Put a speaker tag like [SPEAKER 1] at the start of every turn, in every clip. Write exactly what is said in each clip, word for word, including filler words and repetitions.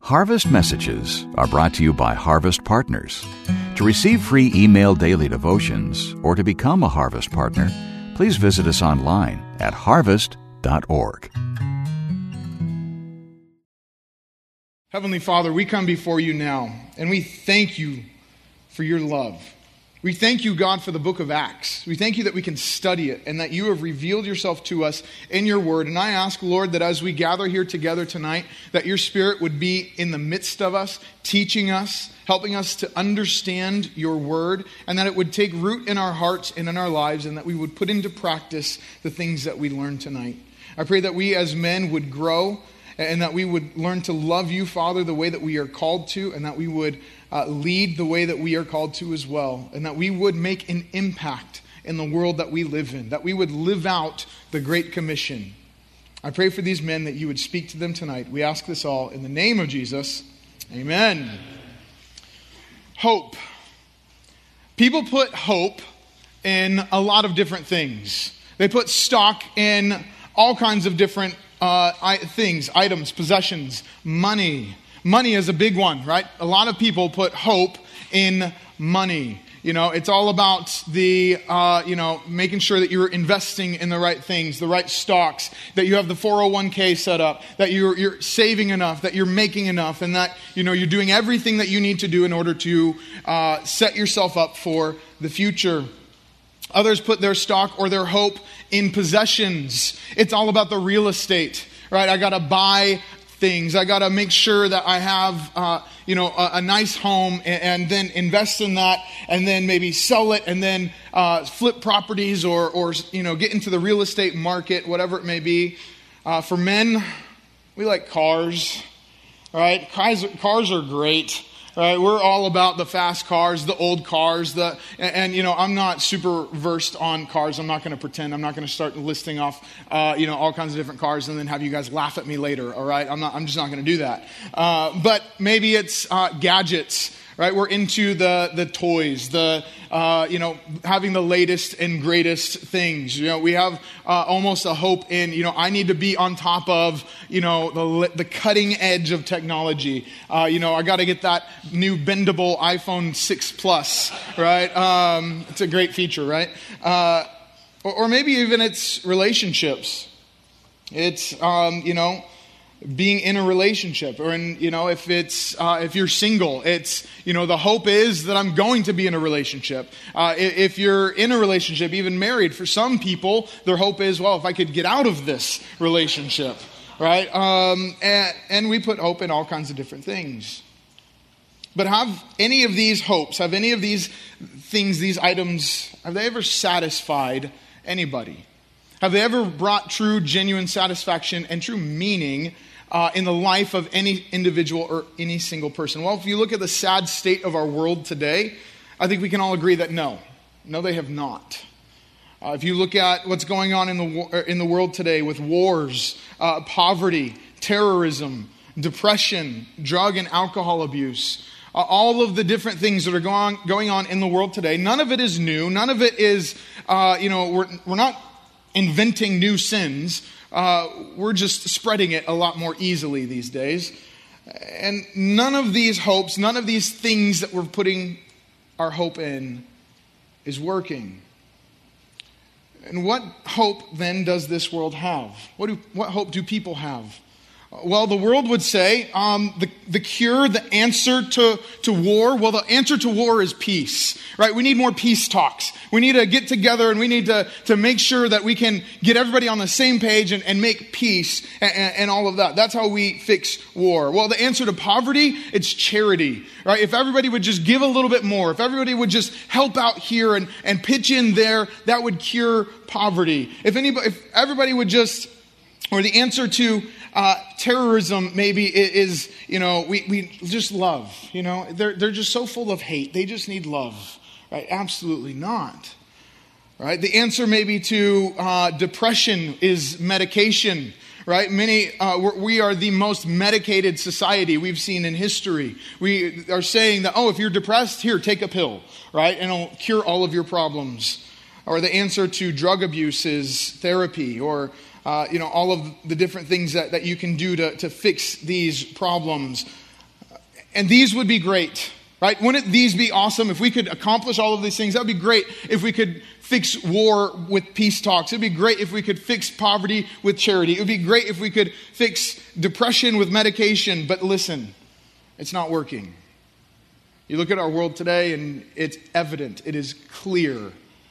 [SPEAKER 1] Harvest Messages are brought to you by Harvest Partners. To receive free email daily devotions or to become a Harvest Partner, please visit us online at harvest dot org.
[SPEAKER 2] Heavenly Father, we come before you now, and we thank you for your love. We thank you, God, for the book of Acts. We thank you that we can study it and that you have revealed yourself to us in your word. And I ask, Lord, that as we gather here together tonight, that your Spirit would be in the midst of us, teaching us, helping us to understand your word, and that it would take root in our hearts and in our lives, and that we would put into practice the things that we learned tonight. I pray that we as men would grow and that we would learn to love you, Father, the way that we are called to, and that we would Uh, lead the way that we are called to as well, and that we would make an impact in the world that we live in, that we would live out the Great Commission. I pray for these men that you would speak to them tonight. We ask this all in the name of Jesus. Amen. Hope. People put hope in a lot of different things. They put stock in all kinds of different uh, things, items, possessions, money. Money is a big one, right? A lot of people put hope in money. You know, it's all about the, uh, you know, making sure that you're investing in the right things, the right stocks, that you have the four oh one k set up, that you're, you're saving enough, that you're making enough, and that, you know, you're doing everything that you need to do in order to uh, set yourself up for the future. Others put their stock or their hope in possessions. It's all about the real estate, right? I got to buy things. I got to make sure that I have, uh, you know, a, a nice home, and, and then invest in that, and then maybe sell it, and then uh, flip properties, or, or you know, get into the real estate market, whatever it may be. Uh, for men, we like cars, right? Cars, cars are great. Right, we're all about the fast cars, the old cars, the and, and you know, I'm not super versed on cars. I'm not going to pretend. I'm not going to start listing off, uh, you know, all kinds of different cars and then have you guys laugh at me later. All right, I'm not. I'm just not going to do that. Uh, but maybe it's uh, gadgets. Right, we're into the the toys, the uh, you know, having the latest and greatest things. You know, we have uh, almost a hope in, you know, I need to be on top of, you know, the the cutting edge of technology. Uh, you know, I got to get that new bendable iPhone six Plus. Right, um, it's a great feature, right? Uh, or, or maybe even it's relationships. It's um, you know. being in a relationship, or in, you know, if it's, uh, if you're single, it's, you know, the hope is that I'm going to be in a relationship. Uh, if you're in a relationship, even married, for some people, their hope is, well, if I could get out of this relationship, right? Um, and, and we put hope in all kinds of different things. But have any of these hopes, have any of these things, these items, have they ever satisfied anybody? Have they ever brought true, genuine satisfaction and true meaning Uh, in the life of any individual or any single person? Well, if you look at the sad state of our world today, I think we can all agree that no. No, they have not. Uh, if you look at what's going on in the in the world today with wars, uh, poverty, terrorism, depression, drug and alcohol abuse, uh, all of the different things that are going, going on in the world today, none of it is new. None of it is, uh, you know, we're we're not inventing new sins. Uh, we're just spreading it a lot more easily these days. And none of these hopes, none of these things that we're putting our hope in is working. And what hope then does this world have? What do what hope do people have? Well, the world would say um, the, the cure, the answer to, to war, well, the answer to war is peace, right? We need more peace talks. We need to get together and we need to, to make sure that we can get everybody on the same page and, and make peace and, and all of that. That's how we fix war. Well, the answer to poverty, it's charity, right? If everybody would just give a little bit more, if everybody would just help out here and, and pitch in there, that would cure poverty. If anybody, if everybody would just, or the answer to Uh, terrorism maybe is, you know, we, we just love, you know, they're, they're just so full of hate. They just need love, right? Absolutely not, right? The answer maybe to uh, depression is medication, right? Many, uh, we're, we are the most medicated society we've seen in history. We are saying that, oh, if you're depressed, here, take a pill, right? And it'll cure all of your problems. Or the answer to drug abuse is therapy, or Uh, you know, all of the different things that, that you can do to, to fix these problems. And these would be great, right? Wouldn't these be awesome? If we could accomplish all of these things, that would be great. If we could fix war with peace talks. It would be great if we could fix poverty with charity. It would be great if we could fix depression with medication. But listen, it's not working. You look at our world today and it's evident, it is clear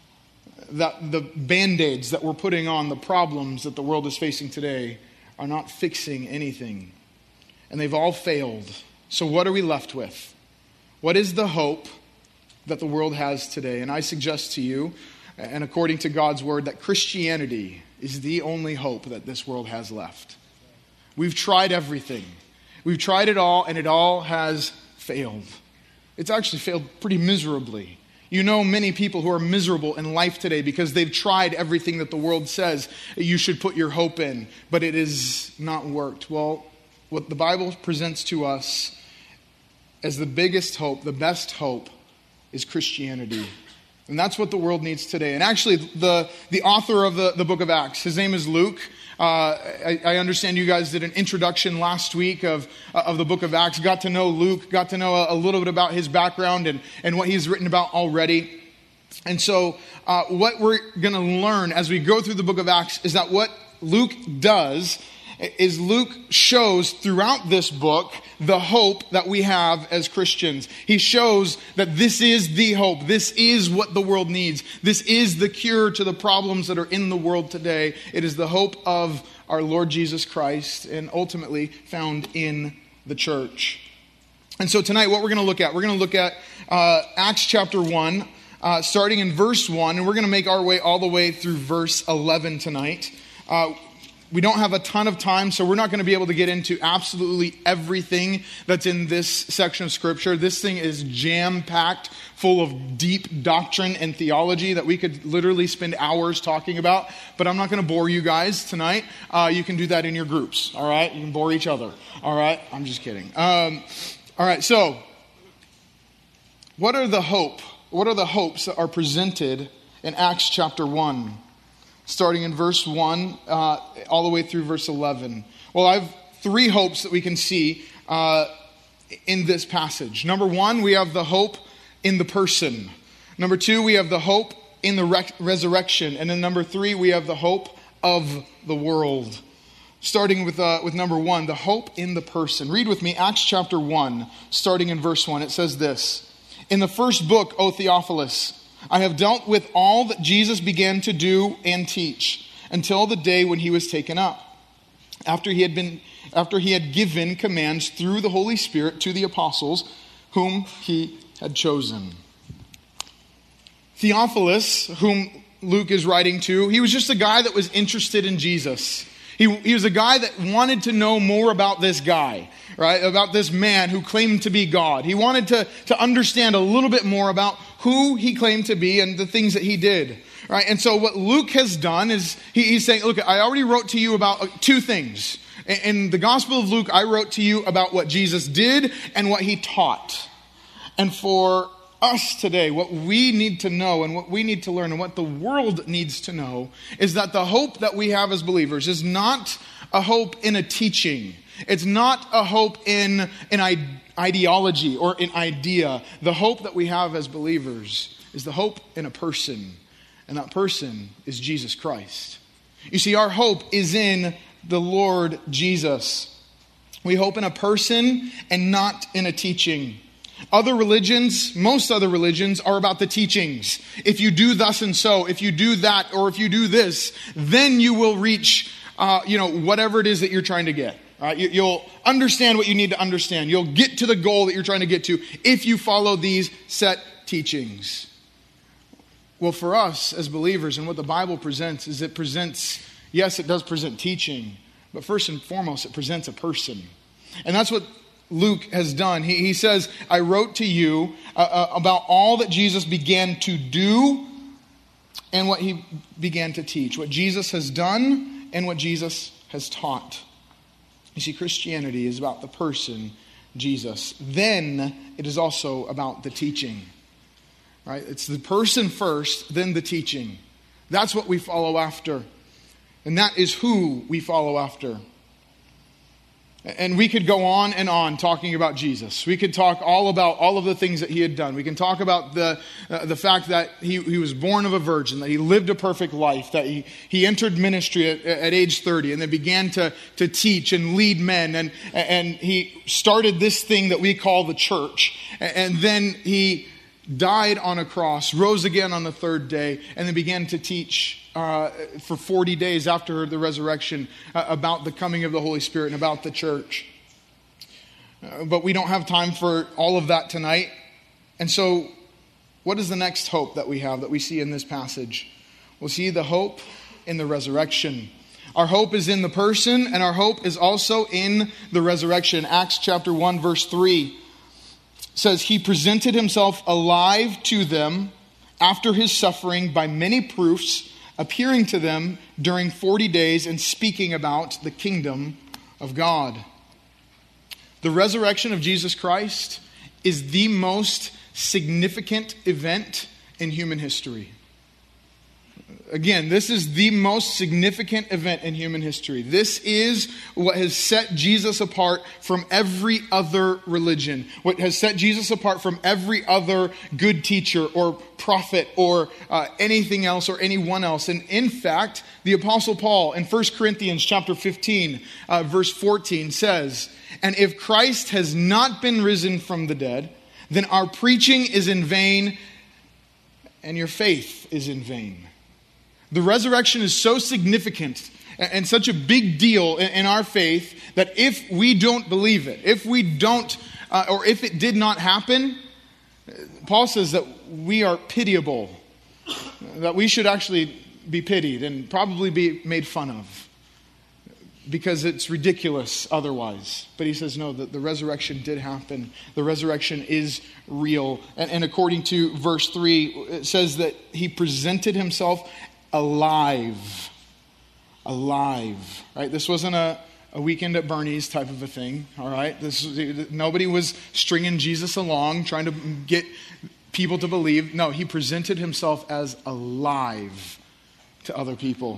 [SPEAKER 2] that the band-aids that we're putting on the problems that the world is facing today are not fixing anything. And they've all failed. So what are we left with? What is the hope that the world has today? And I suggest to you, and according to God's word, that Christianity is the only hope that this world has left. We've tried everything. We've tried it all, and it all has failed. It's actually failed pretty miserably. You know many people who are miserable in life today because they've tried everything that the world says you should put your hope in, but it has not worked. Well, what the Bible presents to us as the biggest hope, the best hope, is Christianity. And that's what the world needs today. And actually, the, the author of the, the book of Acts, his name is Luke. Uh, I, I understand you guys did an introduction last week of, uh, of the book of Acts, got to know Luke, got to know a, a little bit about his background and, and what he's written about already. And so uh, what we're going to learn as we go through the book of Acts is that what Luke does is Luke shows throughout this book the hope that we have as Christians. He shows that this is the hope. This is what the world needs. This is the cure to the problems that are in the world today. It is the hope of our Lord Jesus Christ and ultimately found in the church. And so tonight what we're going to look at, we're going to look at uh, Acts chapter one, uh, starting in verse one, and we're going to make our way all the way through verse eleven tonight. Uh, We don't have a ton of time, so we're not going to be able to get into absolutely everything that's in this section of Scripture. This thing is jam-packed, full of deep doctrine and theology that we could literally spend hours talking about. But I'm not going to bore you guys tonight. Uh, you can do that in your groups, all right? You can bore each other, all right? I'm just kidding. Um, all right, so what are the hope? What are the hopes that are presented in Acts chapter one? Starting in verse one, uh, all the way through verse eleven. Well, I have three hopes that we can see uh, in this passage. Number one, we have the hope in the person. Number two, we have the hope in the re- resurrection. And then number three, we have the hope of the world. Starting with, uh, with number one, the hope in the person. Read with me, Acts chapter one, starting in verse one. It says this: "In the first book, O Theophilus, I have dealt with all that Jesus began to do and teach until the day when he was taken up, after he had been, after he had given commands through the Holy Spirit to the apostles whom he had chosen." Theophilus, whom Luke is writing to, he was just a guy that was interested in Jesus. He, he was a guy that wanted to know more about this guy, right? About this man who claimed to be God. He wanted to, to understand a little bit more about who he claimed to be and the things that he did, right? And so what Luke has done is he, he's saying, look, I already wrote to you about two things. In, in the Gospel of Luke, I wrote to you about what Jesus did and what he taught. And for us today, what we need to know and what we need to learn and what the world needs to know is that the hope that we have as believers is not a hope in a teaching. It's not a hope in an ideology or an idea. The hope that we have as believers is the hope in a person, and that person is Jesus Christ. You see, our hope is in the Lord Jesus. We hope in a person and not in a teaching. Other religions, most other religions, are about the teachings. If you do thus and so, if you do that, or if you do this, then you will reach, uh, you know, whatever it is that you're trying to get. Right? You, you'll understand what you need to understand. You'll get to the goal that you're trying to get to if you follow these set teachings. Well, for us as believers, and what the Bible presents is it presents, yes, it does present teaching, but first and foremost, it presents a person. And that's what Luke has done. He, he says, I wrote to you uh, uh, about all that Jesus began to do and what he began to teach. What Jesus has done and what Jesus has taught. You see, Christianity is about the person, Jesus. Then it is also about the teaching. Right? It's the person first, then the teaching. That's what we follow after. And that is who we follow after. And we could go on and on talking about Jesus. We could talk all about all of the things that he had done. We can talk about the uh, the fact that he, he was born of a virgin, that he lived a perfect life, that he, he entered ministry at, at age thirty and then began to, to teach and lead men. And, and he started this thing that we call the church. And then he died on a cross, rose again on the third day, and then began to teach uh, for forty days after the resurrection uh, about the coming of the Holy Spirit and about the church. Uh, but we don't have time for all of that tonight. And so what is the next hope that we have, that we see in this passage? We'll see the hope in the resurrection. Our hope is in the person, and our hope is also in the resurrection. Acts chapter one, verse three. Says, he presented himself alive to them after his suffering by many proofs, appearing to them during forty days and speaking about the kingdom of God. The resurrection of Jesus Christ is the most significant event in human history. Again, this is the most significant event in human history. This is what has set Jesus apart from every other religion. What has set Jesus apart from every other good teacher or prophet or uh, anything else or anyone else. And in fact, the Apostle Paul in First Corinthians chapter fifteen, uh, verse fourteen says, "And if Christ has not been risen from the dead, then our preaching is in vain and your faith is in vain." The resurrection is so significant and such a big deal in our faith that if we don't believe it, if we don't, uh, or if it did not happen, Paul says that we are pitiable, that we should actually be pitied and probably be made fun of because it's ridiculous otherwise. But he says, no, that the resurrection did happen. The resurrection is real. And, and according to verse three, it says that he presented himself alive. Alive. Right? This wasn't a, a weekend at Bernie's type of a thing. All right? This nobody was stringing Jesus along, trying to get people to believe. No, he presented himself as alive to other people.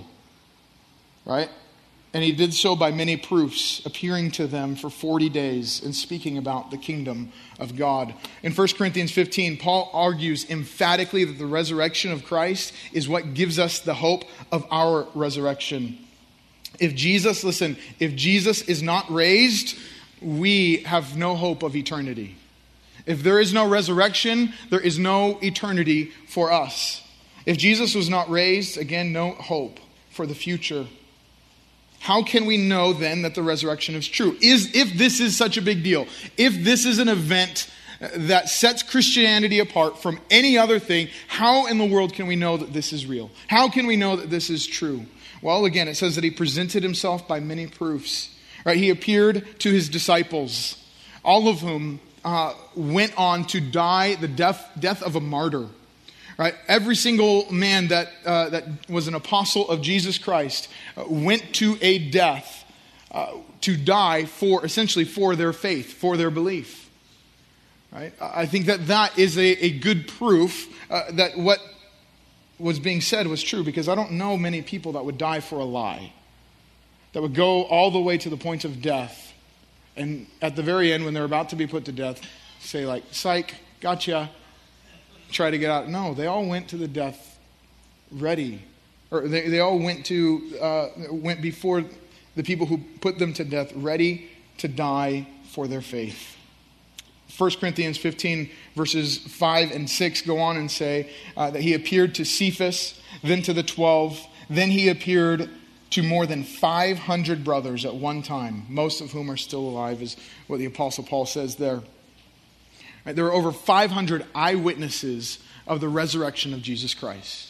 [SPEAKER 2] Right? And he did so by many proofs, appearing to them for forty days and speaking about the kingdom of God. In First Corinthians fifteen, Paul argues emphatically that the resurrection of Christ is what gives us the hope of our resurrection. If Jesus, listen, if Jesus is not raised, we have no hope of eternity. If there is no resurrection, there is no eternity for us. If Jesus was not raised, again, no hope for the future. How can we know then that the resurrection is true? Is if this is such a big deal, if this is an event that sets Christianity apart from any other thing, how in the world can we know that this is real? How can we know that this is true? Well, again, it says that he presented himself by many proofs. Right? He appeared to his disciples, all of whom uh, went on to die the death death of a martyr. Right, every single man that uh, that was an apostle of Jesus Christ uh, went to a death uh, to die for essentially for their faith, for their belief. Right, I think that that is a, a good proof uh, that what was being said was true, because I don't know many people that would die for a lie, that would go all the way to the point of death, and at the very end, when they're about to be put to death, say like, "Psych, gotcha." Try to get out. No, they all went to the death ready. Or they, they all went to uh, went before the people who put them to death, ready to die for their faith. First Corinthians fifteen, verses five and six go on and say uh, that he appeared to Cephas, then to the twelve, then he appeared to more than five hundred brothers at one time, most of whom are still alive, is what the Apostle Paul says there. Right, there were over five hundred eyewitnesses of the resurrection of Jesus Christ.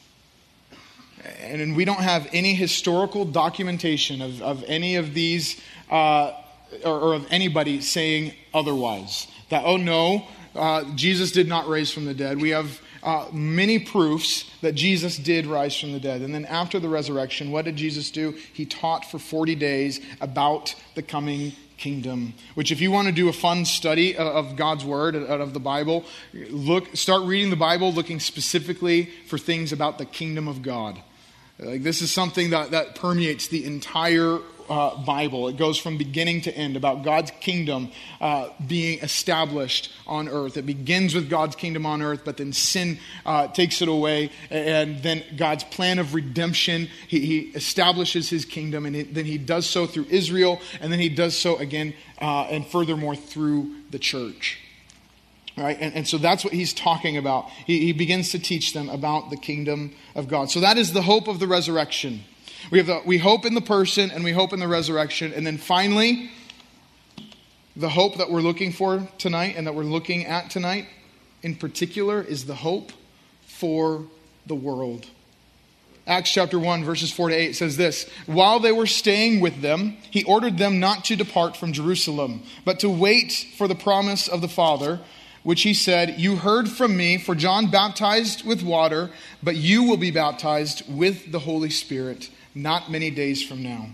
[SPEAKER 2] And we don't have any historical documentation of, of any of these, uh, or, or of anybody saying otherwise. That, oh no, uh, Jesus did not rise from the dead. We have uh, many proofs that Jesus did rise from the dead. And then after the resurrection, what did Jesus do? He taught for forty days about the coming kingdom, which if you want to do a fun study of God's word, of the Bible, look, start reading the Bible, looking specifically for things about the kingdom of God. Like this is something that, that permeates the entire uh, Bible. It goes from beginning to end about God's kingdom uh, being established on earth. It begins with God's kingdom on earth, but then sin uh, takes it away. And then God's plan of redemption, he, he establishes his kingdom, and it, then he does so through Israel, and then he does so again uh, and furthermore through the church. Right? And, and so that's what he's talking about. He, he begins to teach them about the kingdom of God. So that is the hope of the resurrection. We have the, we hope in the person and we hope in the resurrection. And then finally, the hope that we're looking for tonight and that we're looking at tonight in particular is the hope for the world. Acts chapter one, verses four to eight says this: while they were staying with them, he ordered them not to depart from Jerusalem, but to wait for the promise of the Father, which he said, you heard from me, for John baptized with water, but you will be baptized with the Holy Spirit not many days from now.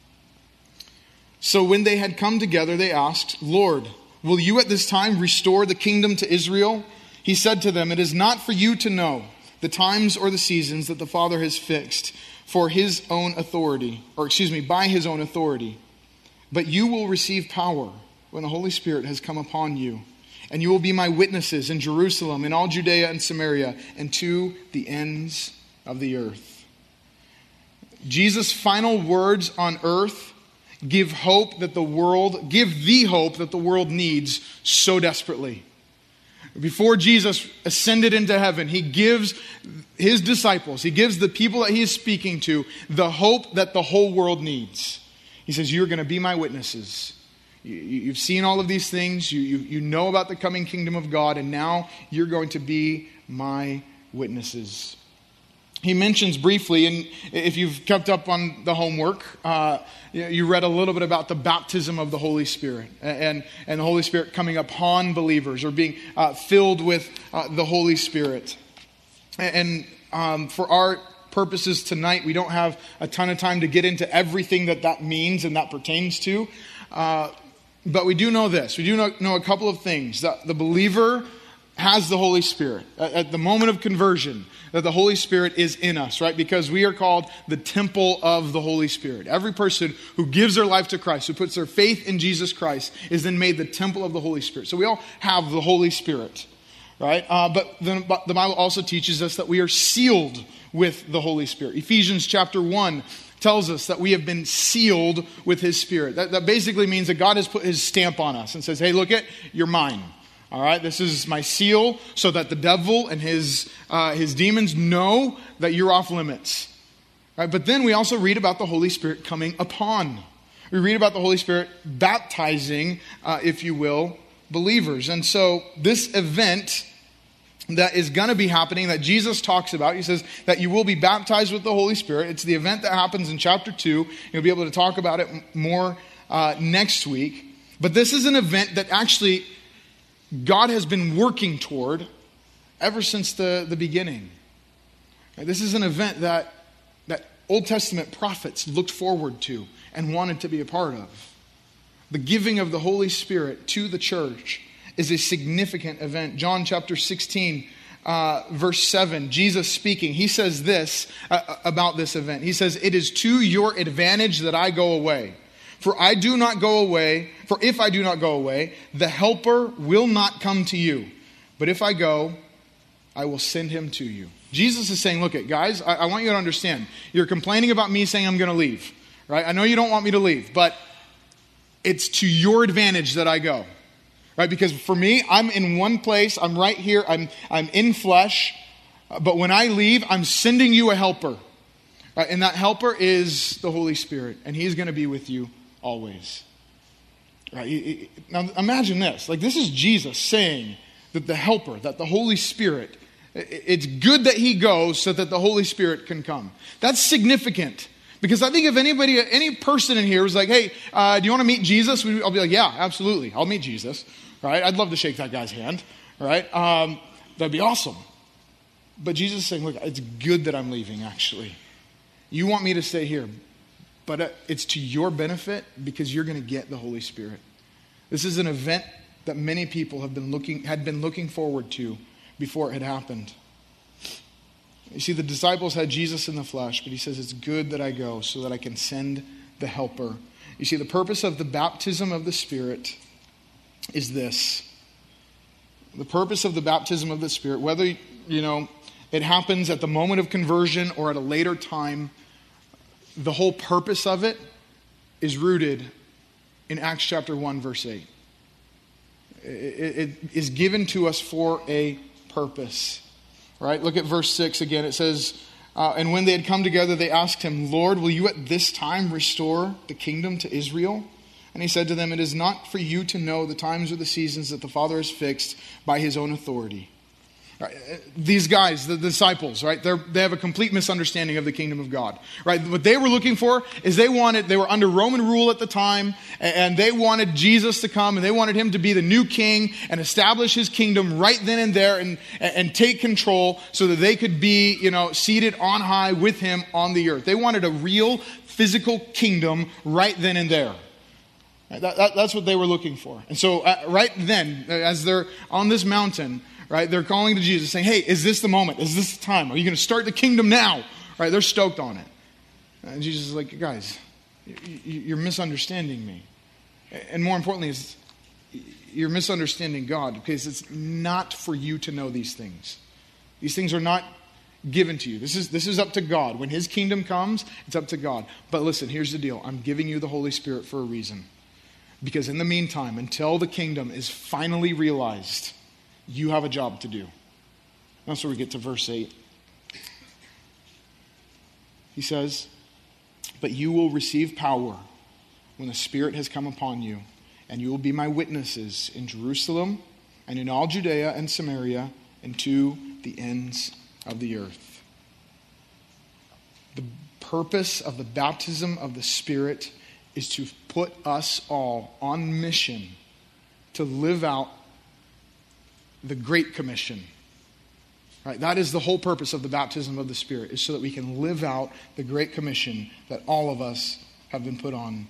[SPEAKER 2] So when they had come together, they asked, Lord, will you at this time restore the kingdom to Israel? He said to them, it is not for you to know the times or the seasons that the Father has fixed for his own authority, or excuse me, by his own authority. But you will receive power when the Holy Spirit has come upon you. And you will be my witnesses in Jerusalem, in all Judea and Samaria, and to the ends of the earth. Jesus' final words on earth give hope that the world, give the hope that the world needs so desperately. Before Jesus ascended into heaven, he gives his disciples, he gives the people that he is speaking to, the hope that the whole world needs. He says, you're going to be my witnesses. You've seen all of these things. You, you, you know about the coming kingdom of God, and now you're going to be my witnesses. He mentions briefly, and if you've kept up on the homework, uh, you read a little bit about the baptism of the Holy Spirit and, and the Holy Spirit coming upon believers or being uh, filled with uh, the Holy Spirit. And um, for our purposes tonight, we don't have a ton of time to get into everything that that means and that pertains to. Uh, But we do know this. We do know, know a couple of things. That the believer has the Holy Spirit. At, at the moment of conversion, that the Holy Spirit is in us, right? Because we are called the temple of the Holy Spirit. Every person who gives their life to Christ, who puts their faith in Jesus Christ, is then made the temple of the Holy Spirit. So we all have the Holy Spirit, right? Uh, but the, the Bible also teaches us that we are sealed with the Holy Spirit. Ephesians chapter one tells us that we have been sealed with his Spirit. That, that basically means that God has put his stamp on us and says, hey, look it, you're mine. All right, this is my seal so that the devil and his uh, his demons know that you're off limits. All right, but then we also read about the Holy Spirit coming upon. We read about the Holy Spirit baptizing, uh, if you will, believers. And so this event that is going to be happening, that Jesus talks about. He says that you will be baptized with the Holy Spirit. It's the event that happens in chapter two. You'll be able to talk about it more uh, next week. But this is an event that actually God has been working toward ever since the, the beginning. This is an event that, that Old Testament prophets looked forward to and wanted to be a part of. The giving of the Holy Spirit to the church is a significant event. John chapter sixteen, uh, verse seven, Jesus speaking, he says this uh, about this event. He says, it is to your advantage that I go away. For I do not go away, for if I do not go away, the helper will not come to you. But if I go, I will send him to you. Jesus is saying, look at guys, I, I want you to understand. You're complaining about me saying I'm going to leave, right? I know you don't want me to leave, but it's to your advantage that I go. Right, because for me, I'm in one place, I'm right here, I'm I'm in flesh, but when I leave, I'm sending you a helper. Right, and that helper is the Holy Spirit, and he's going to be with you always. Right? Now imagine this, like this is Jesus saying that the helper, that the Holy Spirit, it's good that he goes so that the Holy Spirit can come. That's significant. Because I think if anybody, any person in here was like, hey, uh, do you want to meet Jesus? I'll be like, yeah, absolutely. I'll meet Jesus. Right? I'd love to shake that guy's hand. Right? Um, that'd be awesome. But Jesus is saying, look, it's good that I'm leaving, actually. You want me to stay here. But it's to your benefit because you're going to get the Holy Spirit. This is an event that many people have been looking, had been looking forward to before it had happened. You see, the disciples had Jesus in the flesh, but he says, it's good that I go so that I can send the helper. You see, the purpose of the baptism of the Spirit is this. The purpose of the baptism of the Spirit, whether, you know, it happens at the moment of conversion or at a later time, the whole purpose of it is rooted in Acts chapter one, verse eight. It, it is given to us for a purpose. Right? Look at verse six again. It says, uh, and when they had come together, they asked him, Lord, will you at this time restore the kingdom to Israel? And he said to them, it is not for you to know the times or the seasons that the Father has fixed by his own authority. Right. These guys, the disciples, right? They they have a complete misunderstanding of the kingdom of God, right? What they were looking for is they wanted, they were under Roman rule at the time, and they wanted Jesus to come, and they wanted him to be the new king and establish his kingdom right then and there, and and take control so that they could be, you know, seated on high with him on the earth. They wanted a real physical kingdom right then and there. That, that, that's what they were looking for. And so uh, right then, as they're on this mountain, right, they're calling to Jesus saying, hey, is this the moment? Is this the time? Are you going to start the kingdom now? Right, they're stoked on it. And Jesus is like, guys, you're misunderstanding me. And more importantly, is you're misunderstanding God, because it's not for you to know these things. These things are not given to you. This is, this is up to God. When his kingdom comes, it's up to God. But listen, here's the deal. I'm giving you the Holy Spirit for a reason. Because in the meantime, until the kingdom is finally realized, you have a job to do. That's where we get to verse eight. He says, but you will receive power when the Spirit has come upon you, and you will be my witnesses in Jerusalem and in all Judea and Samaria and to the ends of the earth. The purpose of the baptism of the Spirit is to put us all on mission to live out the Great Commission. Right? That is the whole purpose of the baptism of the Spirit, is so that we can live out the Great Commission that all of us have been put on.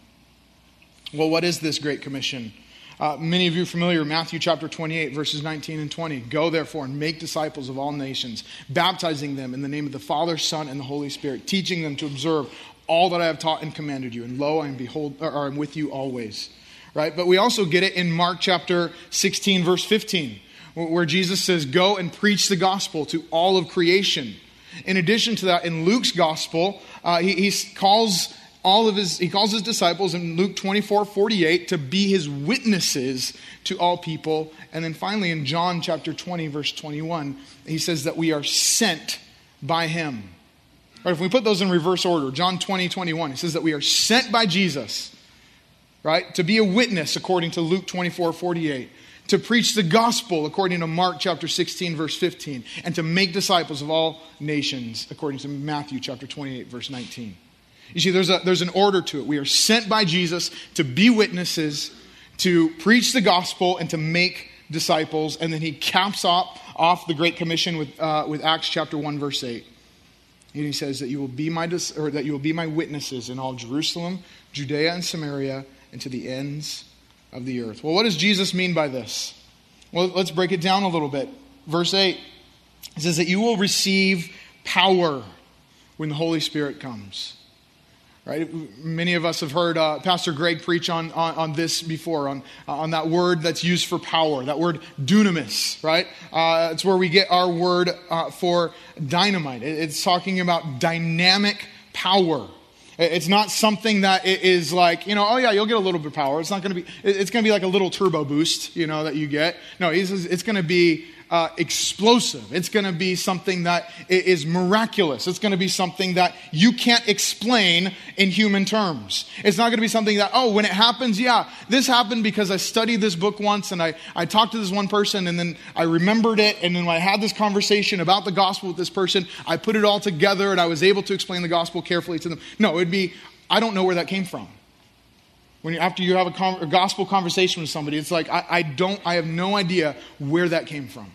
[SPEAKER 2] Well, what is this Great Commission? Uh, many of you are familiar with Matthew chapter twenty-eight, verses nineteen and twenty. Go therefore and make disciples of all nations, baptizing them in the name of the Father, Son, and the Holy Spirit, teaching them to observe all that I have taught and commanded you. And lo, I am behold, or I'm with you always. Right? But we also get it in Mark chapter sixteen, verse fifteen, where Jesus says, go and preach the gospel to all of creation. In addition to that, in Luke's gospel, uh, he, he calls all of his, he calls his disciples in Luke twenty-four, forty-eight to be his witnesses to all people. And then finally in John chapter twenty, verse twenty-one, he says that we are sent by him. Right, if we put those in reverse order, John twenty, twenty-one, he says that we are sent by Jesus, right, to be a witness according to Luke twenty-four, forty-eight, to preach the gospel according to Mark chapter sixteen, verse fifteen, and to make disciples of all nations according to Matthew chapter twenty-eight, verse nineteen. You see, there's a, there's an order to it. We are sent by Jesus to be witnesses, to preach the gospel, and to make disciples. And then he caps off, off the Great Commission with, uh, with Acts chapter one, verse eight. And he says that you will be my dis- or that you will be my witnesses in all Jerusalem, Judea, and Samaria, and to the ends of the earth. Well, what does Jesus mean by this? Well, let's break it down a little bit. Verse eight, it says that you will receive power when the Holy Spirit comes. Right? Many of us have heard uh, Pastor Greg preach on, on, on this before, on, on that word that's used for power, that word dunamis, right? Uh, it's where we get our word uh, for dynamite. It's talking about dynamic power. It's not something that is like, you know, oh yeah, you'll get a little bit of power. It's not going to be, it's going to be like a little turbo boost, you know, that you get. No, it's, it's going to be uh, explosive. It's going to be something that is miraculous. It's going to be something that you can't explain in human terms. It's not going to be something that, oh, when it happens, yeah, this happened because I studied this book once and I, I talked to this one person and then I remembered it. And then when I had this conversation about the gospel with this person, I put it all together and I was able to explain the gospel carefully to them. No, it'd be, I don't know where that came from. When you, after you have a, con- a gospel conversation with somebody, it's like, I, I don't, I have no idea where that came from.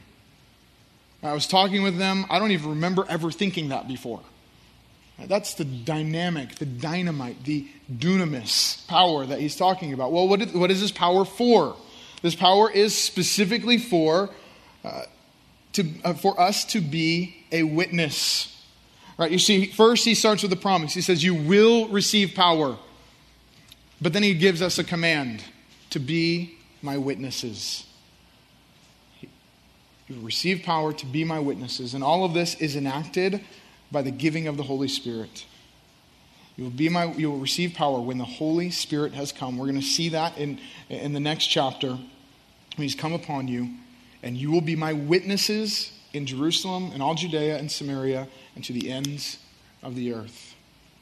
[SPEAKER 2] I was talking with them. I don't even remember ever thinking that before. That's the dynamic, the dynamite, the dunamis power that he's talking about. Well, what is, what is this power for? This power is specifically for, uh, to, uh, for us to be a witness. Right? You see, first he starts with a promise. He says, you will receive power. But then he gives us a command to be my witnesses. You will receive power to be my witnesses. And all of this is enacted by the giving of the Holy Spirit. You will be my, you will receive power when the Holy Spirit has come. We're going to see that in, in the next chapter. When he's come upon you, and you will be my witnesses in Jerusalem and all Judea and Samaria and to the ends of the earth.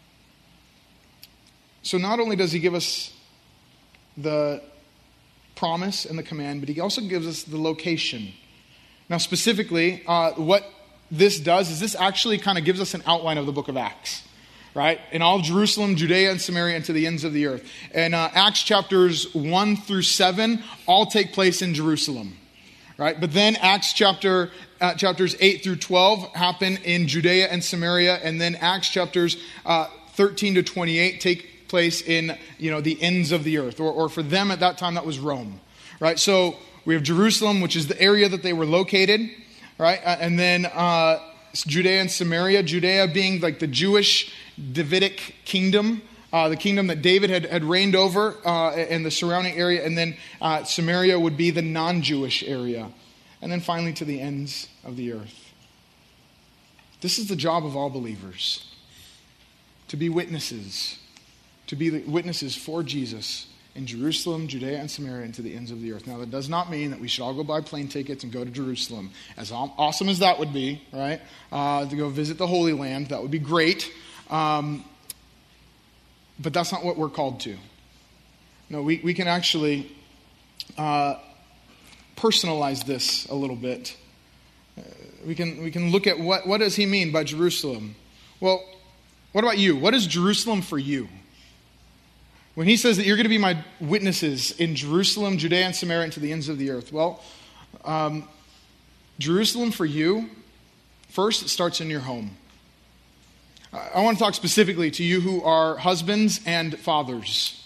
[SPEAKER 2] So not only does he give us the promise and the command, but he also gives us the location. Now specifically, uh, what this does is this actually kind of gives us an outline of the book of Acts. Right? In all of Jerusalem, Judea, and Samaria, and to the ends of the earth. And uh, Acts chapters one through seven all take place in Jerusalem. Right? But then Acts chapter uh, chapters eight through twelve happen in Judea and Samaria. And then Acts chapters uh, thirteen to twenty-eight take place in, you know, the ends of the earth. Or, or for them at that time, that was Rome. Right? So we have Jerusalem, which is the area that they were located. Right? Uh, and then uh, Judea and Samaria. Judea being like the Jewish Davidic kingdom, uh, the kingdom that David had, had reigned over uh, in the surrounding area. And then uh, Samaria would be the non-Jewish area. And then finally to the ends of the earth. This is the job of all believers. To be witnesses. To be the witnesses for Jesus in Jerusalem, Judea, and Samaria, and to the ends of the earth. Now, that does not mean that we should all go buy plane tickets and go to Jerusalem. As awesome as that would be, right? Uh, to go visit the Holy Land, that would be great. Um, but that's not what we're called to. No, we, we can actually uh, personalize this a little bit. Uh, we can we can look at what, what does he mean by Jerusalem? Well, what about you? What is Jerusalem for you? When he says that you're going to be my witnesses in Jerusalem, Judea, and Samaria, and to the ends of the earth. Well, um, Jerusalem for you, first it starts in your home. I want to talk specifically to you who are husbands and fathers.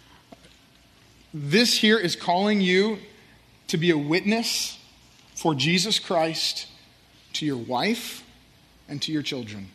[SPEAKER 2] This here is calling you to be a witness for Jesus Christ to your wife and to your children.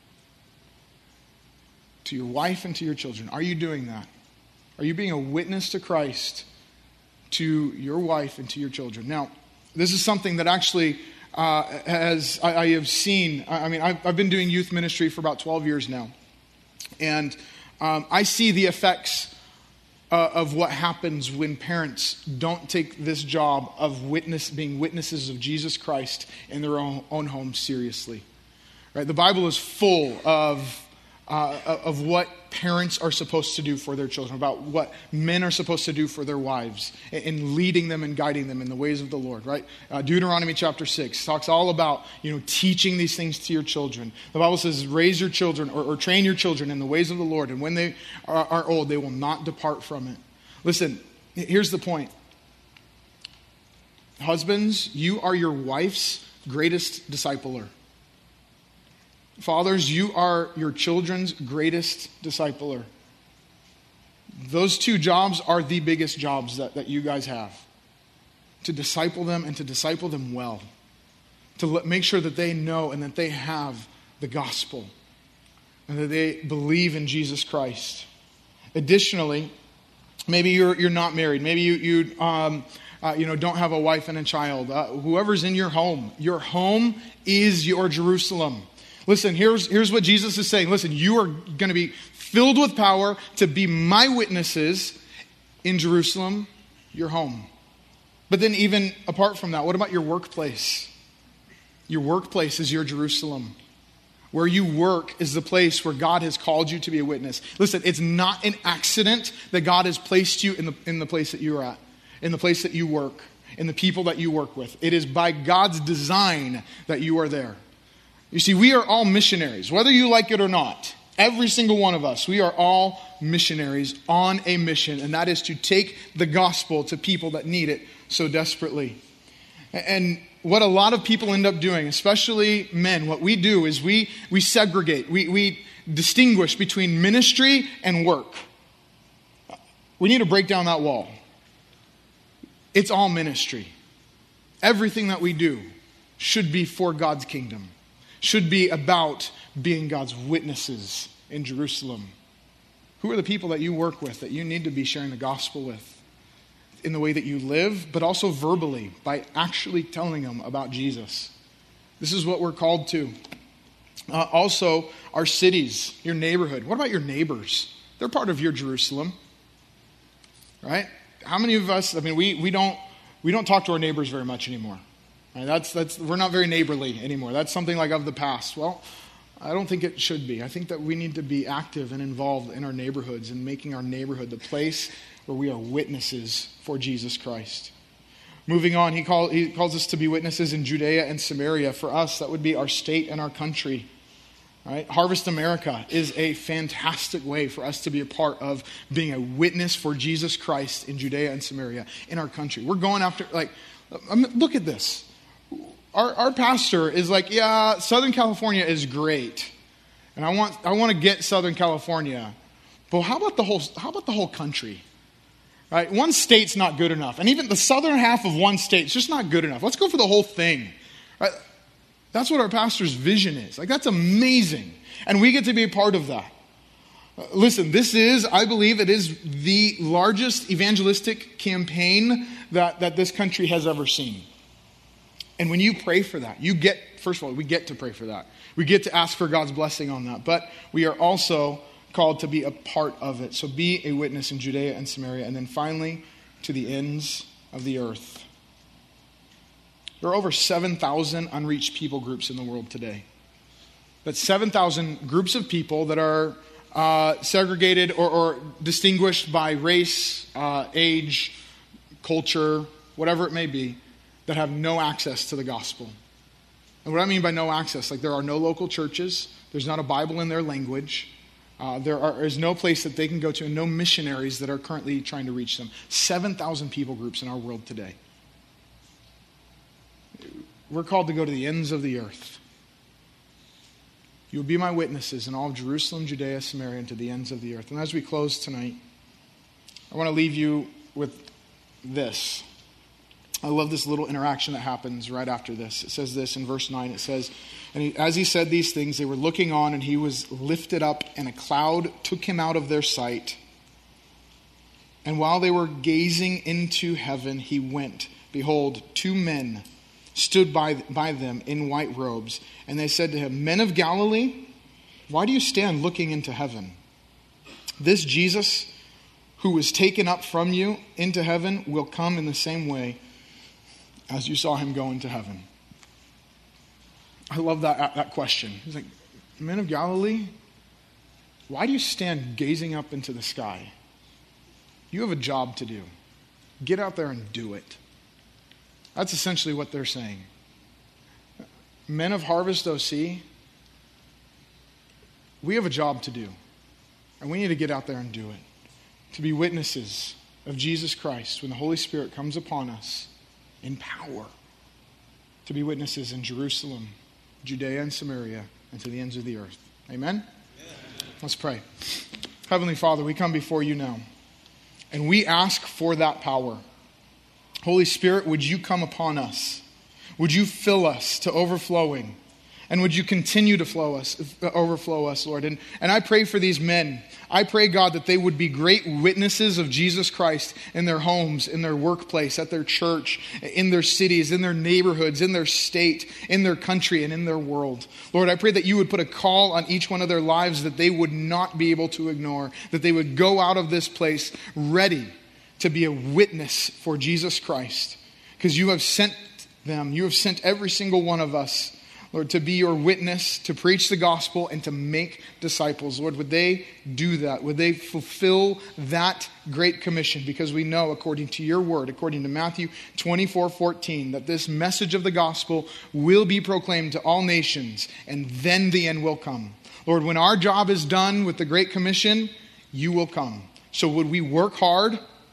[SPEAKER 2] To your wife and to your children. Are you doing that? Are you being a witness to Christ to your wife and to your children? Now, this is something that actually Uh, as I, I have seen, I, I mean, I've, I've been doing youth ministry for about twelve years now. And um, I see the effects uh, of what happens when parents don't take this job of witness, being witnesses of Jesus Christ in their own, own homes seriously. Right? The Bible is full of Uh, of what parents are supposed to do for their children, about what men are supposed to do for their wives, in leading them and guiding them in the ways of the Lord, right? Uh, Deuteronomy chapter six talks all about, you know, teaching these things to your children. The Bible says, raise your children or, or train your children in the ways of the Lord, and when they are, are old, they will not depart from it. Listen, here's the point. Husbands, you are your wife's greatest discipler. Fathers, you are your children's greatest discipler. Those two jobs are the biggest jobs that, that you guys have. To disciple them and to disciple them well. To let, make sure that they know and that they have the gospel. And that they believe in Jesus Christ. Additionally, maybe you're you're not married. Maybe you you um, uh, you know don't have a wife and a child. Uh, whoever's in your home, your home is your Jerusalem. Listen, here's, here's what Jesus is saying. Listen, you are going to be filled with power to be my witnesses in Jerusalem, your home. But then even apart from that, what about your workplace? Your workplace is your Jerusalem. Where you work is the place where God has called you to be a witness. Listen, it's not an accident that God has placed you in the, in the place that you are at, in the place that you work, in the people that you work with. It is by God's design that you are there. You see, we are all missionaries, whether you like it or not. Every single one of us, we are all missionaries on a mission, and that is to take the gospel to people that need it so desperately. And what a lot of people end up doing, especially men, what we do is we we segregate, we, we distinguish between ministry and work. We need to break down that wall. It's all ministry. Everything that we do should be for God's kingdom. Should be about being God's witnesses in Jerusalem. Who are the people that you work with that you need to be sharing the gospel with in the way that you live, but also verbally by actually telling them about Jesus? This is what we're called to. Uh, also, our cities, your neighborhood. What about your neighbors? They're part of your Jerusalem, right? How many of us, I mean, we, we don't we don't talk to our neighbors very much anymore. Right? That's that's we're not very neighborly anymore. That's something like of the past. Well, I don't think it should be. I think that we need to be active and involved in our neighborhoods and making our neighborhood the place where we are witnesses for Jesus Christ. Moving on, he, call, he calls us to be witnesses in Judea and Samaria. For us, that would be our state and our country. Right? Harvest America is a fantastic way for us to be a part of being a witness for Jesus Christ in Judea and Samaria in our country. We're going after, like, look at this. Our, our pastor is like, yeah, Southern California is great, and I want I want to get Southern California, but how about the whole how about the whole country? Right? One state's not good enough, and even the southern half of one state is just not good enough. Let's go for the whole thing. Right? That's what our pastor's vision is. Like, that's amazing, and we get to be a part of that. Uh, listen, this is, I believe, it is the largest evangelistic campaign that that this country has ever seen. And when you pray for that, you get, first of all, we get to pray for that. We get to ask for God's blessing on that. But we are also called to be a part of it. So be a witness in Judea and Samaria. And then finally, to the ends of the earth. There are over seven thousand unreached people groups in the world today. That's seven thousand groups of people that are uh, segregated or, or distinguished by race, uh, age, culture, whatever it may be, that have no access to the gospel. And what I mean by no access, like there are no local churches, there's not a Bible in their language, uh, there are, is no place that they can go to, and no missionaries that are currently trying to reach them. seven thousand people groups in our world today. We're called to go to the ends of the earth. You will be my witnesses in all of Jerusalem, Judea, Samaria, and to the ends of the earth. And as we close tonight, I want to leave you with this. I love this little interaction that happens right after this. It says this in verse nine. It says, and he, as he said these things, they were looking on, and he was lifted up, and a cloud took him out of their sight. And while they were gazing into heaven, he went. Behold, two men stood by, by them in white robes. And they said to him, Men of Galilee, why do you stand looking into heaven? This Jesus, who was taken up from you into heaven, will come in the same way as you saw him go into heaven. I love that, that question. He's like, Men of Galilee, why do you stand gazing up into the sky? You have a job to do. Get out there and do it. That's essentially what they're saying. Men of Harvest O C, we have a job to do. And we need to get out there and do it. To be witnesses of Jesus Christ when the Holy Spirit comes upon us in power. To be witnesses in Jerusalem, Judea and Samaria, and to the ends of the earth. Amen? Amen. Let's pray. Heavenly Father, we come before you now. And we ask for that power. Holy Spirit, would you come upon us? Would you fill us to overflowing? And would you continue to flow us, overflow us, Lord? And, and I pray for these men. I pray, God, that they would be great witnesses of Jesus Christ in their homes, in their workplace, at their church, in their cities, in their neighborhoods, in their state, in their country, and in their world. Lord, I pray that you would put a call on each one of their lives that they would not be able to ignore, that they would go out of this place ready to be a witness for Jesus Christ. Because you have sent them, you have sent every single one of us, Lord, to be your witness, to preach the gospel, and to make disciples. Lord, would they do that? Would they fulfill that great commission? Because we know, according to your word, according to Matthew twenty-four fourteen, that this message of the gospel will be proclaimed to all nations, and then the end will come. Lord, when our job is done with the Great Commission, you will come. So would we work hard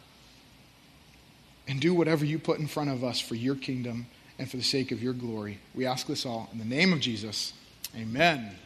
[SPEAKER 2] and do whatever you put in front of us for your kingdom and for the sake of your glory. We ask this all in the name of Jesus. Amen.